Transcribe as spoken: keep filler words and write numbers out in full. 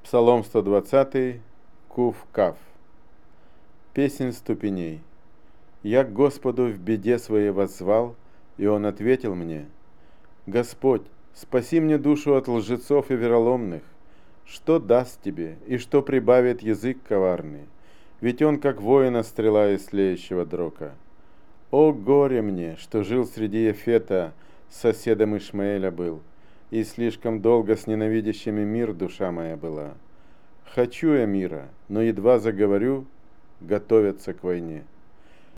Псалом сто двадцатый, Кув-Кав. Песнь ступеней. Я к Господу в беде своей воззвал, и Он ответил мне: Господь, спаси мне душу от лжецов и вероломных. Что даст тебе, и что прибавит язык коварный? Ведь он, как воина, стрела из тлеющего дрока. О горе мне, что жил среди Ефета, соседом Ишмаэля был, и слишком долго с ненавидящими мир душа моя была. Хочу я мира, но едва заговорю, готовятся к войне.